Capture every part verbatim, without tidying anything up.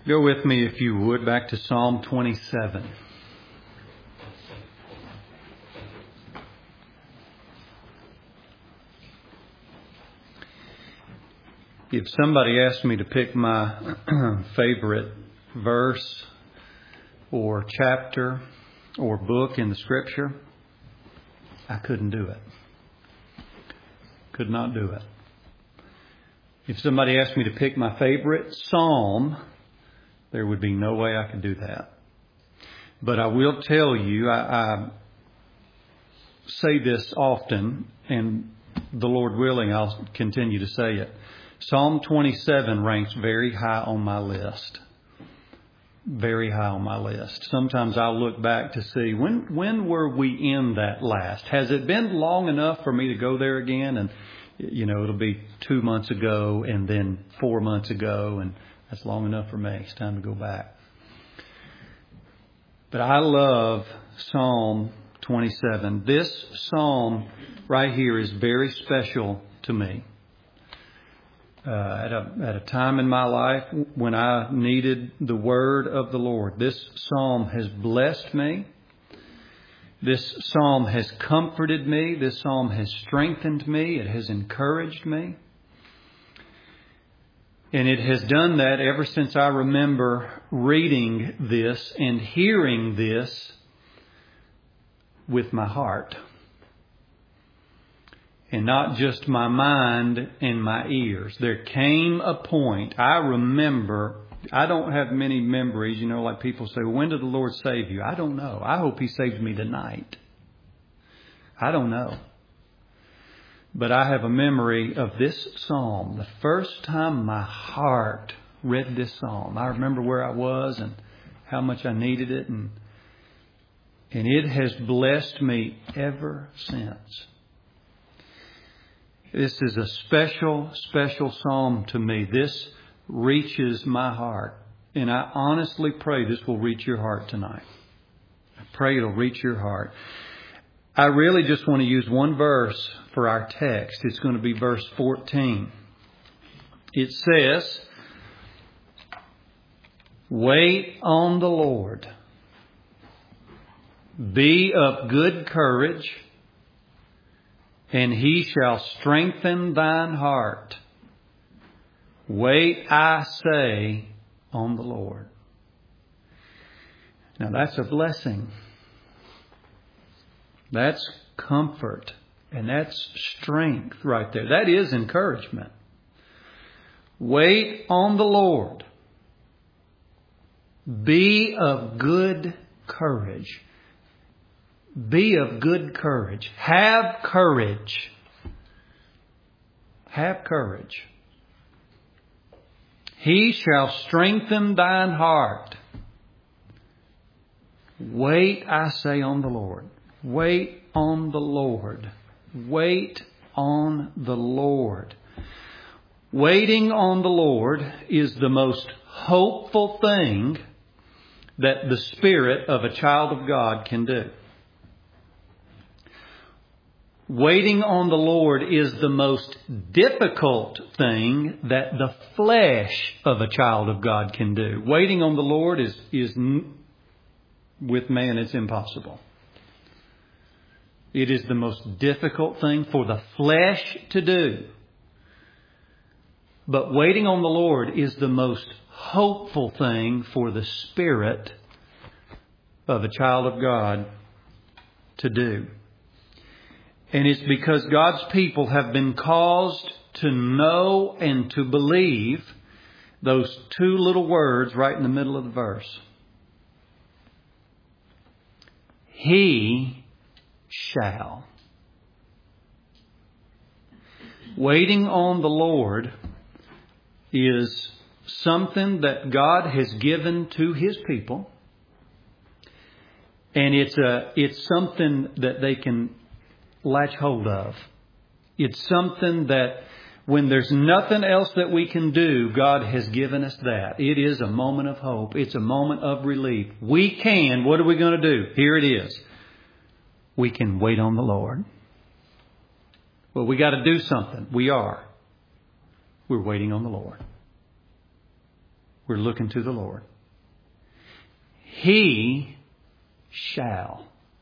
Go with me, if you would, back to Psalm twenty-seven. If somebody asked me to pick my favorite verse or chapter or book in the Scripture, I couldn't do it. Could not do it. If somebody asked me to pick my favorite psalm, there would be no way I could do that. But I will tell you, I, I say this often, and the Lord willing, I'll continue to say it. Psalm twenty-seven ranks very high on my list. Very high on my list. Sometimes I'll look back to see, when when were we in that last? Has it been long enough for me to go there again? And, you know, it'll be two months ago and then four months ago, and that's long enough for me. It's time to go back. But I love Psalm twenty-seven. This psalm right here is very special to me. Uh, at a at a time in my life when I needed the word of the Lord. This psalm has blessed me. This psalm has comforted me. This psalm has strengthened me. It has encouraged me. And it has done that ever since I remember reading this and hearing this with my heart. And not just my mind and my ears. There came a point, I remember, I don't have many memories, you know, like people say, well, when did the Lord save you? I don't know. I hope He saves me tonight. I don't know. But I have a memory of this psalm. The first time my heart read this psalm, I remember where I was and how much I needed it. And, and it has blessed me ever since. This is a special, special psalm to me. This reaches my heart. And I honestly pray this will reach your heart tonight. I pray it'll reach your heart. I really just want to use one verse for our text. It's going to be verse fourteen. It says, "Wait on the Lord. Be of good courage, and He shall strengthen thine heart. Wait, I say, on the Lord." Now that's a blessing. That's comfort. And that's strength right there. That is encouragement. Wait on the Lord. Be of good courage. Be of good courage. Have courage. Have courage. He shall strengthen thine heart. Wait, I say, on the Lord. Wait on the Lord. Wait on the Lord. Waiting on the Lord is the most hopeful thing that the spirit of a child of God can do. Waiting on the Lord is the most difficult thing that the flesh of a child of God can do. Waiting on the Lord is, is with man, it's impossible. It is the most difficult thing for the flesh to do. But waiting on the Lord is the most hopeful thing for the spirit of a child of God to do. And it's because God's people have been caused to know and to believe those two little words right in the middle of the verse. He shall. Waiting on the Lord is something that God has given to His people. And it's a it's something that they can latch hold of. It's something that when there's nothing else that we can do, God has given us that. It is a moment of hope. It's a moment of relief. We can. What are we going to do? Here it is. We can wait on the Lord. Well, we got to do something. We are. We're waiting on the Lord. We're looking to the Lord. He shall.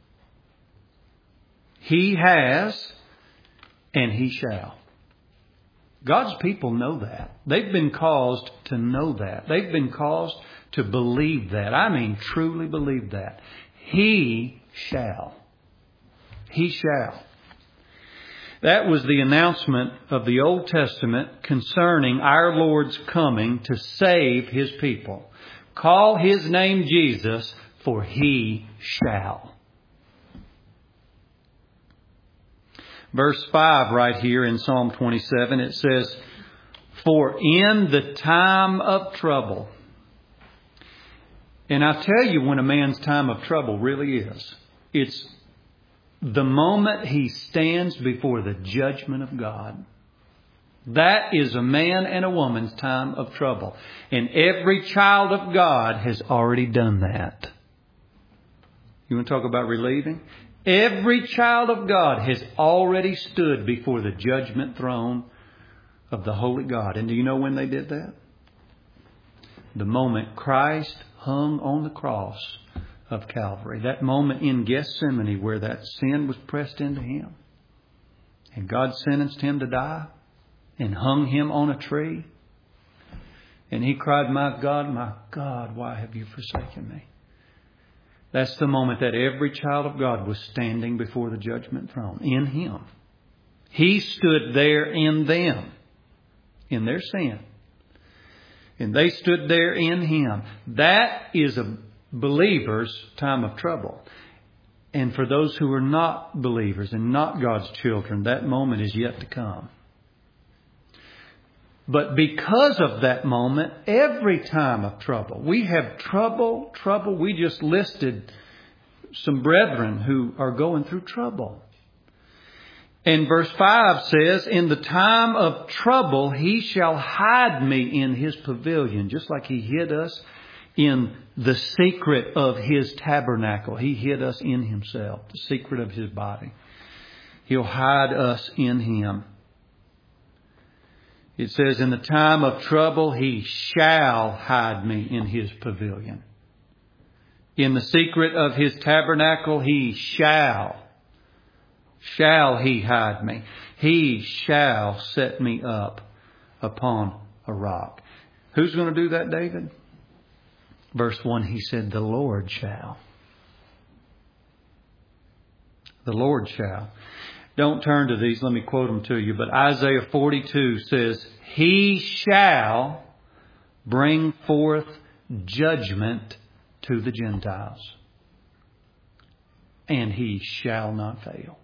He has and He shall. God's people know that. They've been caused to know that. They've been caused to believe that. I mean, truly believe that. He shall. He shall. That was the announcement of the Old Testament concerning our Lord's coming to save His people. Call His name Jesus, for He shall. Verse five right here in Psalm twenty-seven, it says, for in the time of trouble. And I tell you when a man's time of trouble really is. It's the moment he stands before the judgment of God. That is a man and a woman's time of trouble. And every child of God has already done that. You want to talk about relieving? Every child of God has already stood before the judgment throne of the Holy God. And do you know when they did that? The moment Christ hung on the cross of Calvary. That moment in Gethsemane where that sin was pressed into Him. And God sentenced Him to die and hung Him on a tree. And He cried, my God, my God, why have you forsaken me? That's the moment that every child of God was standing before the judgment throne in Him. He stood there in them, in their sin. And they stood there in Him. That is a believer's time of trouble. And for those who are not believers and not God's children, that moment is yet to come. But because of that moment, every time of trouble, we have trouble, trouble. We just listed some brethren who are going through trouble. And verse five says, in the time of trouble, He shall hide me in His pavilion. Just like He hid us in the secret of His tabernacle. He hid us in Himself, the secret of His body. He'll hide us in Him. It says, in the time of trouble, He shall hide me in His pavilion. In the secret of His tabernacle, He shall. Shall He hide me. He shall set me up upon a rock. Who's going to do that, David? Verse one, he said, the Lord shall. The Lord shall. Don't turn to these. Let me quote them to you. But Isaiah forty-two says, He shall bring forth judgment to the Gentiles, and He shall not fail.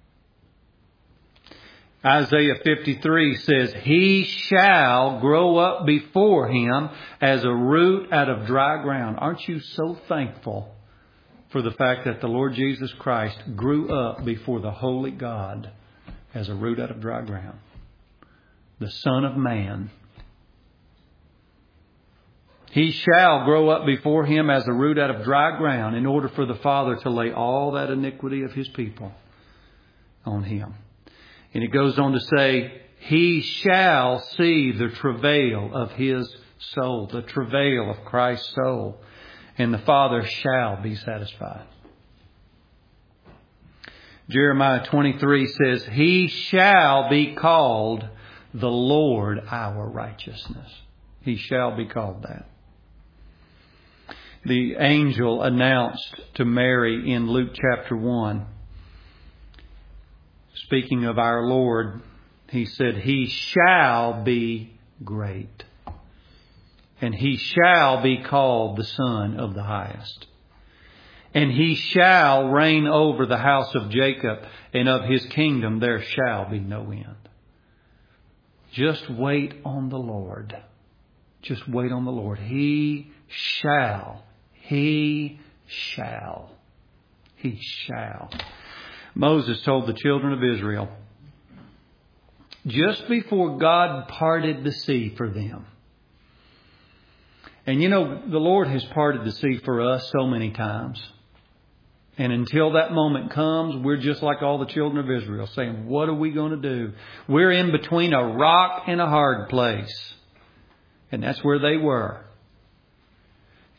Isaiah fifty-three says, He shall grow up before Him as a root out of dry ground. Aren't you so thankful for the fact that the Lord Jesus Christ grew up before the Holy God as a root out of dry ground? The Son of Man. He shall grow up before Him as a root out of dry ground in order for the Father to lay all that iniquity of His people on Him. And it goes on to say, He shall see the travail of His soul, the travail of Christ's soul, and the Father shall be satisfied. Jeremiah twenty-three says, He shall be called the Lord our righteousness. He shall be called that. The angel announced to Mary in Luke chapter one, speaking of our Lord, He said, He shall be great, and He shall be called the Son of the Highest. And He shall reign over the house of Jacob, and of His kingdom there shall be no end. Just wait on the Lord. Just wait on the Lord. He shall. He shall. He shall. Moses told the children of Israel, just before God parted the sea for them. And you know, the Lord has parted the sea for us so many times. And until that moment comes, we're just like all the children of Israel, saying, what are we going to do? We're in between a rock and a hard place. And that's where they were.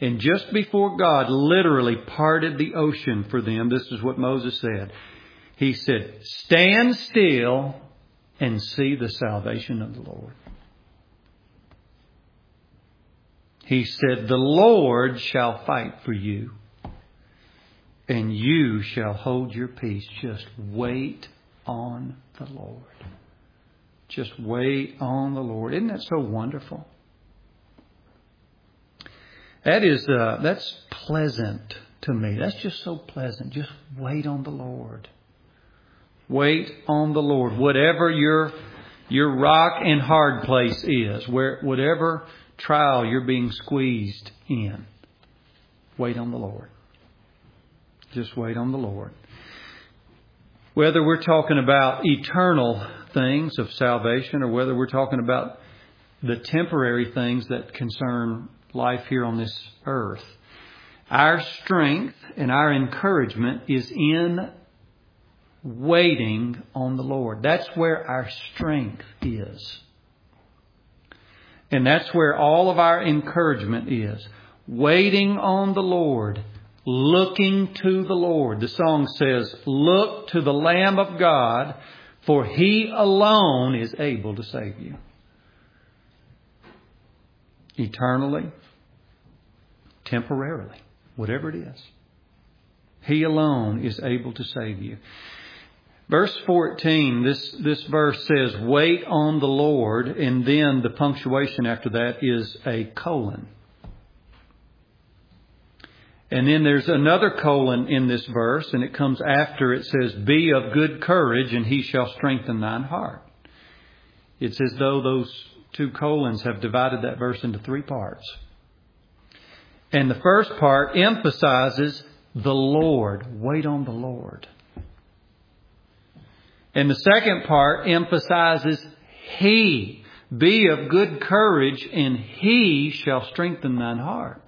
And just before God literally parted the ocean for them, this is what Moses said. He said, stand still and see the salvation of the Lord. He said, the Lord shall fight for you, and you shall hold your peace. Just wait on the Lord. Just wait on the Lord. Isn't that so wonderful? That is, uh, that's pleasant to me. That's just so pleasant. Just wait on the Lord. Wait on the Lord. Whatever your your rock and hard place is, where whatever trial you're being squeezed in, wait on the Lord. Just wait on the Lord. Whether we're talking about eternal things of salvation or whether we're talking about the temporary things that concern life here on this earth, our strength and our encouragement is in waiting on the Lord. That's where our strength is. And that's where all of our encouragement is. Waiting on the Lord. Looking to the Lord. The song says, look to the Lamb of God, for He alone is able to save you. Eternally, temporarily, whatever it is. He alone is able to save you. Verse fourteen, this, this verse says, wait on the Lord, and then the punctuation after that is a colon. And then there's another colon in this verse, and it comes after it says, be of good courage, and He shall strengthen thine heart. It's as though those two colons have divided that verse into three parts. And the first part emphasizes the Lord. Wait on the Lord. And the second part emphasizes He. Be of good courage, and He shall strengthen thine heart.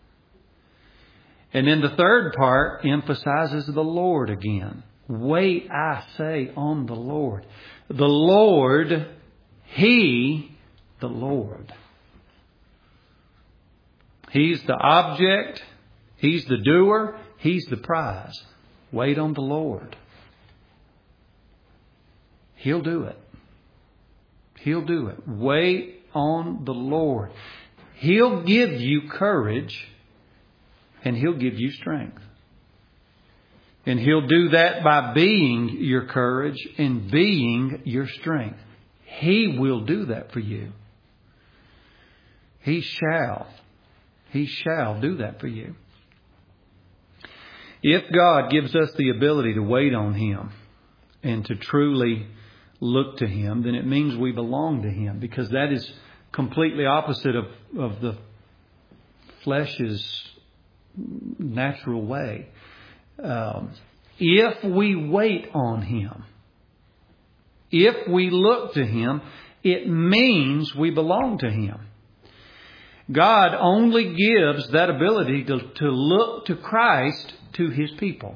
And then the third part emphasizes the Lord again. Wait, I say, on the Lord. The Lord, He, the Lord. He's the object. He's the doer. He's the prize. Wait on the Lord. He'll do it. He'll do it. Wait on the Lord. He'll give you courage, and He'll give you strength. And He'll do that by being your courage and being your strength. He will do that for you. He shall. He shall do that for you. If God gives us the ability to wait on Him and to truly look to Him, then it means we belong to Him, because that is completely opposite of, of the flesh's natural way. Um, if we wait on Him, if we look to Him, it means we belong to Him. God only gives that ability to, to look to Christ to His people.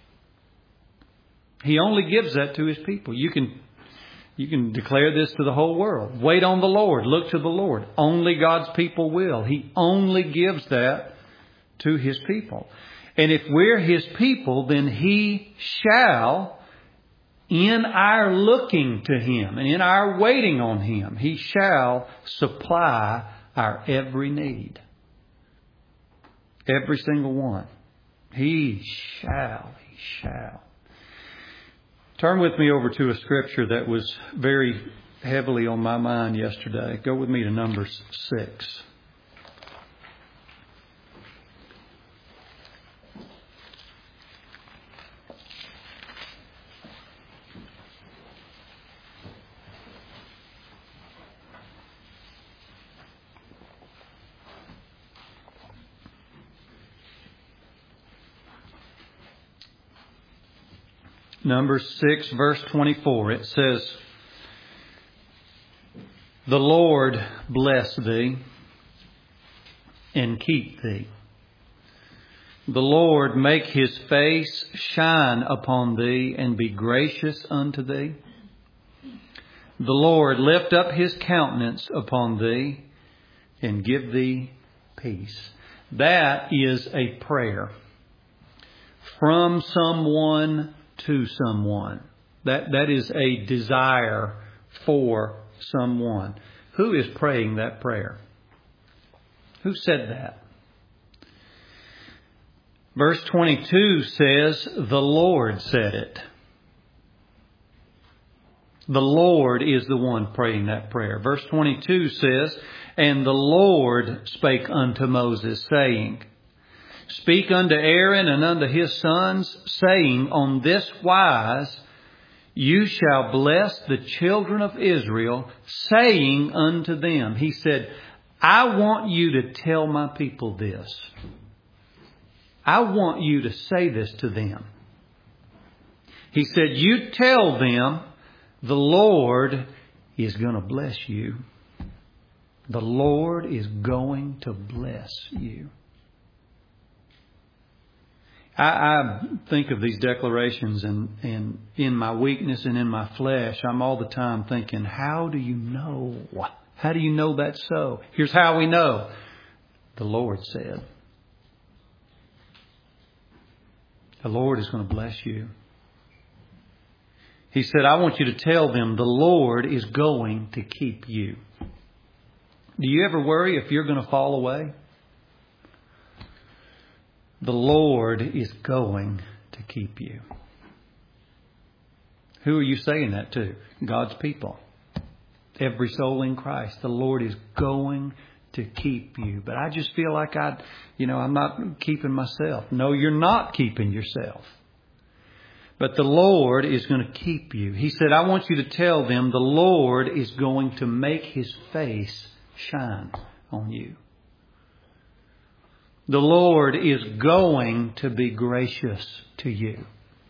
He only gives that to His people. You can You can declare this to the whole world. Wait on the Lord. Look to the Lord. Only God's people will. He only gives that to His people. And if we're His people, then He shall, in our looking to Him and in our waiting on Him, He shall supply our every need. Every single one. He shall. He shall. Turn with me over to a scripture that was very heavily on my mind yesterday. Go with me to Numbers six. Numbers six, verse twenty-four, it says, the Lord bless thee and keep thee. The Lord make His face shine upon thee and be gracious unto thee. The Lord lift up His countenance upon thee and give thee peace. That is a prayer from someone to someone. That that is a desire for someone. Who is praying that prayer? Who said that? Verse twenty-two says, the Lord said it. The Lord is the one praying that prayer. Verse twenty-two says, and the Lord spake unto Moses, saying, speak unto Aaron and unto his sons, saying, on this wise you shall bless the children of Israel, saying unto them. He said, I want you to tell my people this. I want you to say this to them. He said, you tell them the Lord is going to bless you. The Lord is going to bless you. I, I think of these declarations and, and in my weakness and in my flesh, I'm all the time thinking, how do you know? How do you know that's so? Here's how we know. The Lord said. The Lord is going to bless you. He said, I want you to tell them the Lord is going to keep you. Do you ever worry if you're going to fall away? The Lord is going to keep you. Who are you saying that to? God's people. Every soul in Christ. The Lord is going to keep you. But I just feel like I, you know, I'm not keeping myself. No, you're not keeping yourself. But the Lord is going to keep you. He said, I want you to tell them the Lord is going to make His face shine on you. The Lord is going to be gracious to you.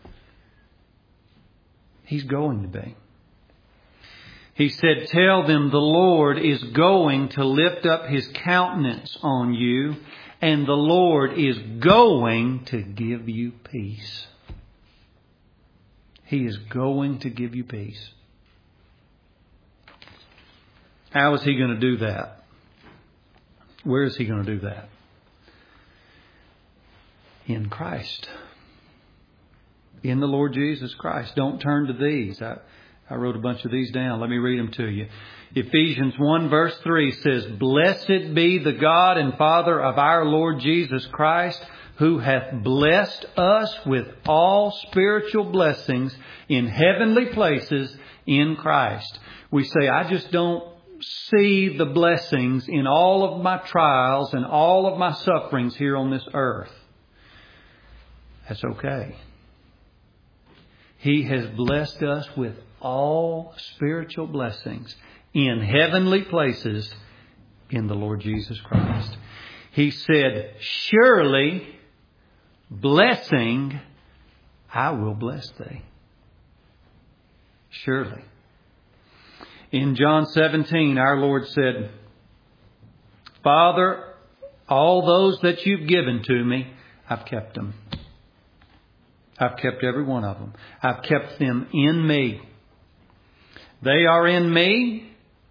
He's going to be. He said, tell them the Lord is going to lift up His countenance on you, and the Lord is going to give you peace. He is going to give you peace. How is He going to do that? Where is He going to do that? In Christ. In the Lord Jesus Christ. Don't turn to these. I, I wrote a bunch of these down. Let me read them to you. Ephesians one verse three says, blessed be the God and Father of our Lord Jesus Christ, who hath blessed us with all spiritual blessings in heavenly places in Christ. We say, I just don't see the blessings in all of my trials and all of my sufferings here on this earth. That's okay. He has blessed us with all spiritual blessings in heavenly places in the Lord Jesus Christ. He said, surely blessing, I will bless thee. Surely. In John seventeen, our Lord said, Father, all those that you've given to me, I've kept them. I've kept every one of them. I've kept them in me. They are in me.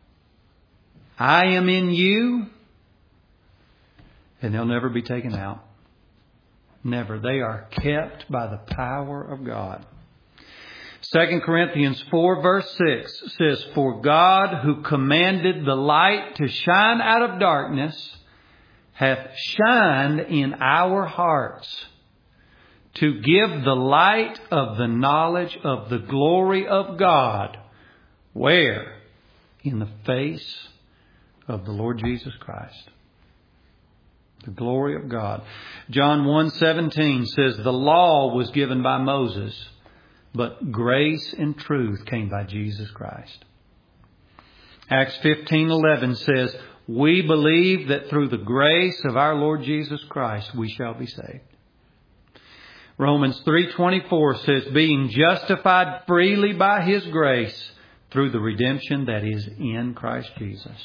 I am in you. And they'll never be taken out. Never. They are kept by the power of God. Second Corinthians four verse six says, for God who commanded the light to shine out of darkness hath shined in our hearts to give the light of the knowledge of the glory of God. Where? In the face of the Lord Jesus Christ. The glory of God. John one seventeen says, the law was given by Moses, but grace and truth came by Jesus Christ. Acts fifteen eleven says, we believe that through the grace of our Lord Jesus Christ we shall be saved. Romans three twenty-four says, being justified freely by His grace through the redemption that is in Christ Jesus.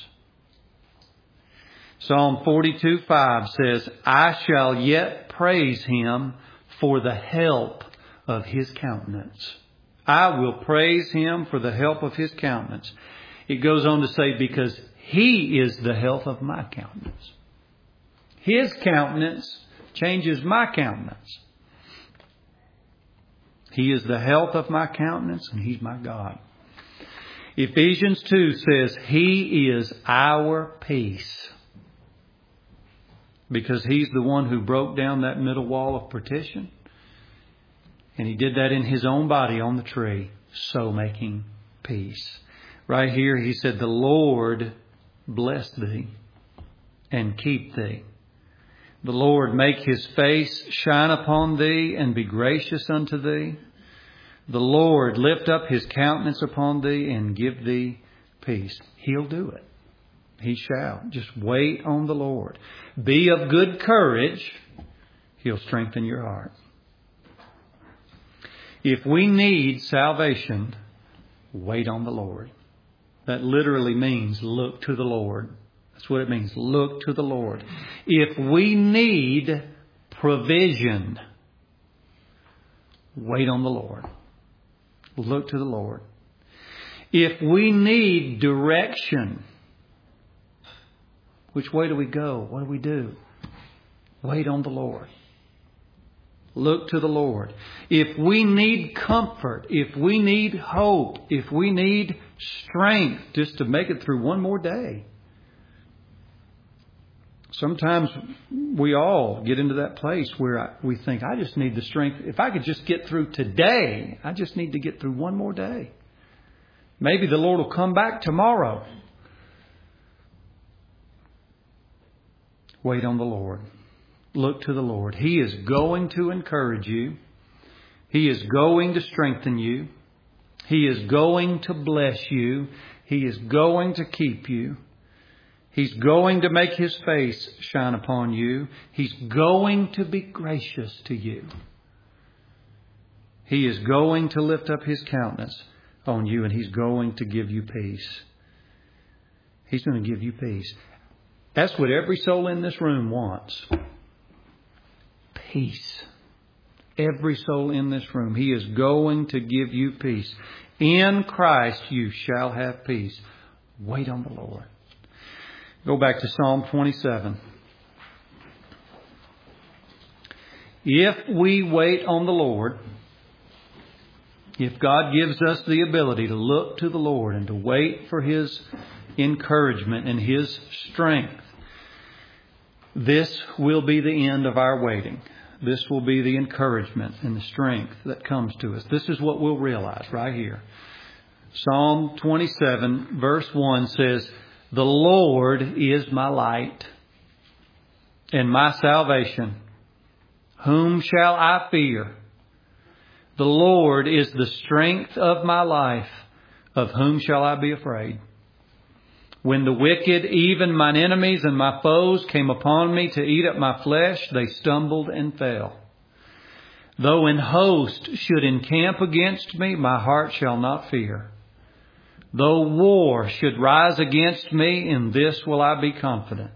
Psalm forty-two five says, I shall yet praise Him for the help of His countenance. I will praise Him for the help of His countenance. It goes on to say, because He is the health of my countenance. His countenance changes my countenance. He is the health of my countenance, and He's my God. Ephesians two says He is our peace. Because He's the one who broke down that middle wall of partition. And He did that in His own body on the tree, so making peace. Right here He said, the Lord bless thee and keep thee. The Lord make His face shine upon thee and be gracious unto thee. The Lord lift up His countenance upon thee and give thee peace. He'll do it. He shall. Just wait on the Lord. Be of good courage. He'll strengthen your heart. If we need salvation, wait on the Lord. That literally means look to the Lord. That's what it means. Look to the Lord. If we need provision, wait on the Lord. Look to the Lord. If we need direction, which way do we go? What do we do? Wait on the Lord. Look to the Lord. If we need comfort, if we need hope, if we need strength just to make it through one more day. Sometimes we all get into that place where we think, I just need the strength. If I could just get through today, I just need to get through one more day. Maybe the Lord will come back tomorrow. Wait on the Lord. Look to the Lord. He is going to encourage you. He is going to strengthen you. He is going to bless you. He is going to keep you. He's going to make His face shine upon you. He's going to be gracious to you. He is going to lift up His countenance on you, and He's going to give you peace. He's going to give you peace. That's what every soul in this room wants. Peace. Every soul in this room. He is going to give you peace. In Christ you shall have peace. Wait on the Lord. Go back to Psalm twenty-seven. If we wait on the Lord, if God gives us the ability to look to the Lord and to wait for His encouragement and His strength, this will be the end of our waiting. This will be the encouragement and the strength that comes to us. This is what we'll realize right here. Psalm twenty-seven verse one says, the Lord is my light and my salvation. Whom shall I fear? The Lord is the strength of my life. Of whom shall I be afraid? When the wicked, even mine enemies and my foes, came upon me to eat up my flesh, they stumbled and fell. Though an host should encamp against me, my heart shall not fear. Though war should rise against me, in this will I be confident.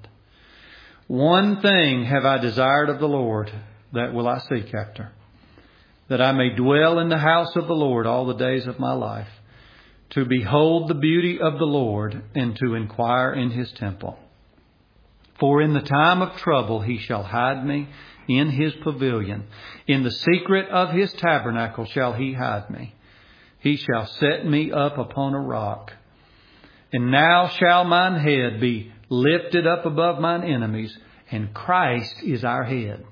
One thing have I desired of the Lord, that will I seek after, that I may dwell in the house of the Lord all the days of my life, to behold the beauty of the Lord and to inquire in His temple. For in the time of trouble He shall hide me in His pavilion. In the secret of His tabernacle shall He hide me. He shall set me up upon a rock. And now shall mine head be lifted up above mine enemies, and Christ is our head.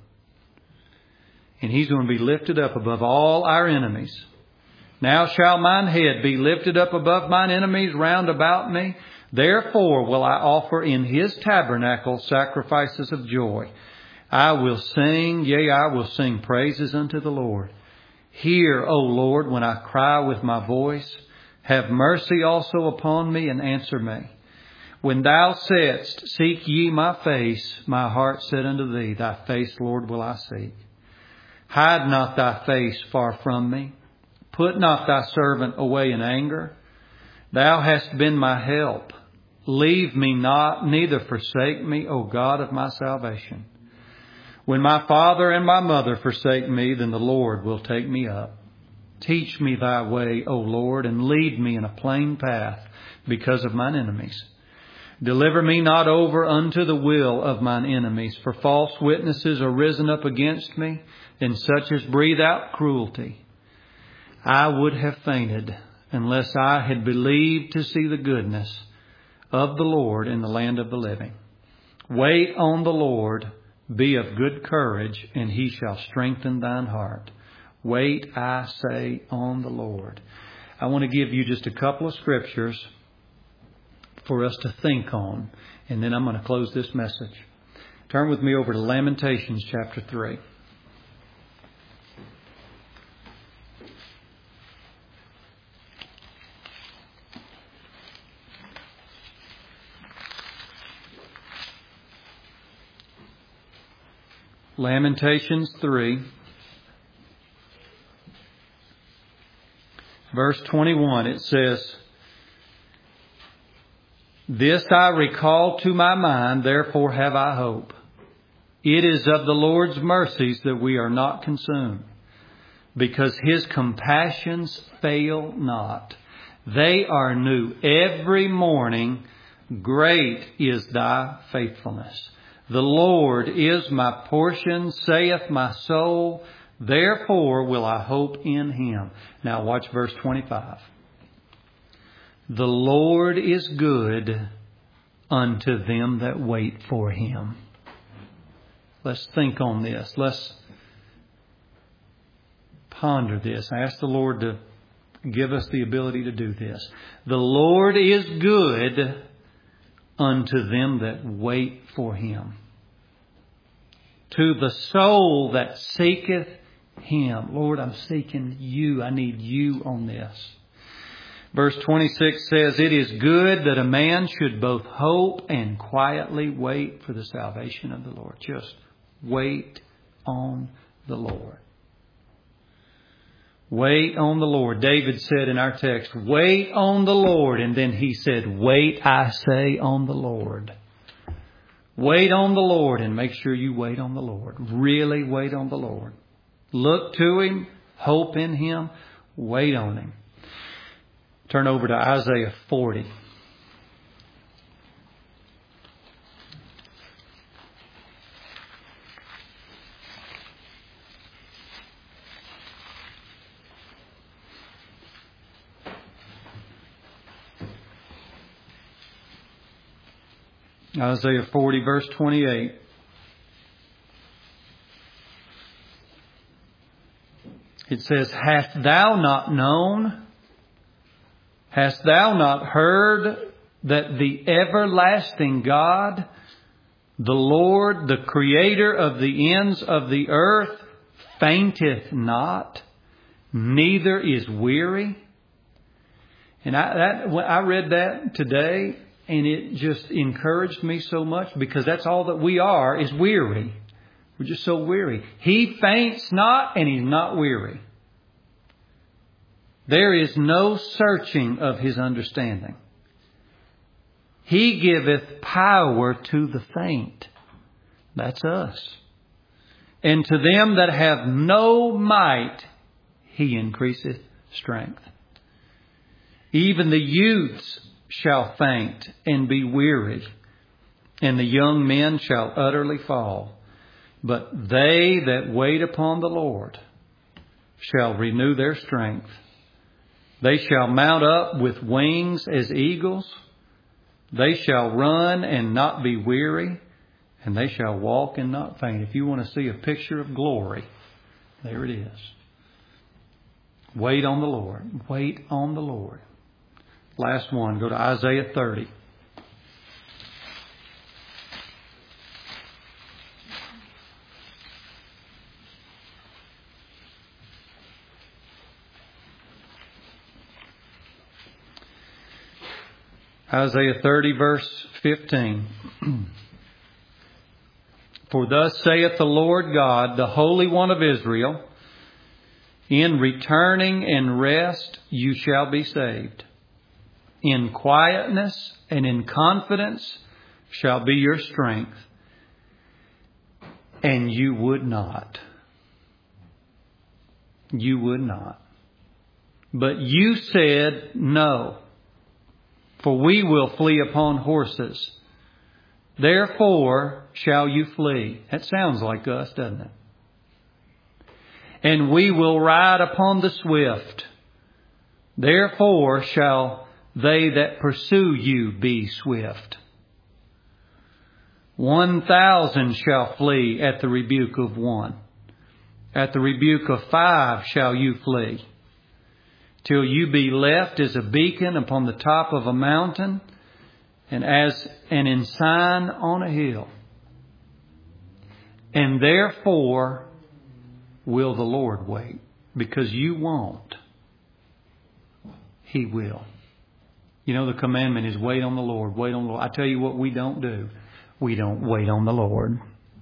And He's going to be lifted up above all our enemies. Now shall mine head be lifted up above mine enemies round about me. Therefore will I offer in His tabernacle sacrifices of joy. I will sing, yea, I will sing praises unto the Lord. Hear, O Lord, when I cry with my voice. Have mercy also upon me and answer me. When Thou saidst, seek ye my face, my heart said unto Thee, Thy face, Lord, will I seek. Hide not Thy face far from me. Put not Thy servant away in anger. Thou hast been my help. Leave me not, neither forsake me, O God of my salvation. When my father and my mother forsake me, then the Lord will take me up. Teach me Thy way, O Lord, and lead me in a plain path because of mine enemies. Deliver me not over unto the will of mine enemies, for false witnesses are risen up against me, and such as breathe out cruelty. I would have fainted unless I had believed to see the goodness of the Lord in the land of the living. Wait on the Lord, be of good courage, and He shall strengthen thine heart. Wait, I say, on the Lord. I want to give you just a couple of scriptures for us to think on, and then I'm going to close this message. Turn with me over to Lamentations chapter three. Lamentations three, verse twenty-one, it says, This I recall to my mind, therefore have I hope. It is of the Lord's mercies that we are not consumed, because His compassions fail not. They are new every morning. Great is thy faithfulness. The Lord is my portion, saith my soul. Therefore will I hope in Him. Now watch verse twenty-five. The Lord is good unto them that wait for Him. Let's think on this. Let's ponder this. I ask the Lord to give us the ability to do this. The Lord is good unto them that wait for Him, to the soul that seeketh Him. Lord, I'm seeking You. I need You on this. Verse twenty-six says, It is good that a man should both hope and quietly wait for the salvation of the Lord. Just wait on the Lord. Wait on the Lord. David said in our text, wait on the Lord. And then he said, wait, I say, on the Lord. Wait on the Lord, and make sure you wait on the Lord. Really wait on the Lord. Look to Him. Hope in Him. Wait on Him. Turn over to Isaiah forty. Isaiah forty, verse twenty-eight. It says, Hast thou not known? Hast thou not heard that the everlasting God, the Lord, the Creator of the ends of the earth, fainteth not, neither is weary? And I, that, I read that today, and it just encouraged me so much, because that's all that we are, is weary. We're just so weary. He faints not, and He's not weary. There is no searching of His understanding. He giveth power to the faint. That's us. And to them that have no might, He increaseth strength. Even the youths shall faint and be weary, and the young men shall utterly fall. But they that wait upon the Lord shall renew their strength. They shall mount up with wings as eagles. They shall run and not be weary, and they shall walk and not faint. If you want to see a picture of glory, there it is. Wait on the Lord. Wait on the Lord. Last one. Go to Isaiah thirty. Isaiah thirty, verse fifteen. For thus saith the Lord God, the Holy One of Israel, in returning and rest you shall be saved. In quietness and in confidence shall be your strength. And you would not. You would not. But you said, no. for we will flee upon horses. Therefore shall you flee. That sounds like us, doesn't it? And we will ride upon the swift. Therefore shall they that pursue you be swift. One thousand shall flee at the rebuke of one. At the rebuke of five shall you flee, till you be left as a beacon upon the top of a mountain, and as an ensign on a hill. And therefore will the Lord wait, because you won't. He will. You know, the commandment is wait on the Lord, wait on the Lord. I tell you what we don't do. We don't wait on the Lord.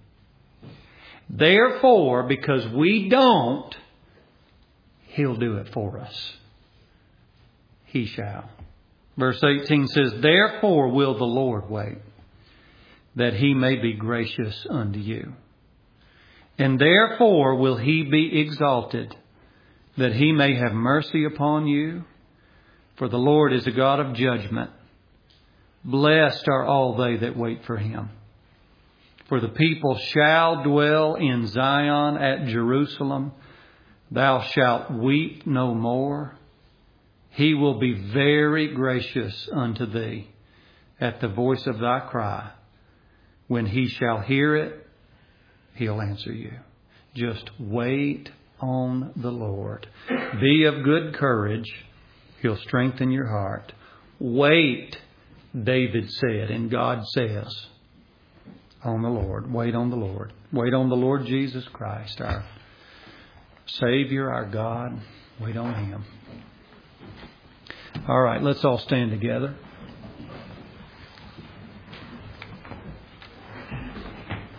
Therefore, because we don't, He'll do it for us. He shall. Verse eighteen says, therefore will the Lord wait, that He may be gracious unto you. And therefore will He be exalted, that He may have mercy upon you. For the Lord is a God of judgment. Blessed are all they that wait for Him. For the people shall dwell in Zion at Jerusalem. Thou shalt weep no more. He will be very gracious unto thee at the voice of thy cry. When He shall hear it, He'll answer you. Just wait on the Lord. Be of good courage. He'll strengthen your heart. Wait, David said, and God says, on the Lord. Wait on the Lord. Wait on the Lord Jesus Christ, our Savior, our God. Wait on Him. All right, let's all stand together.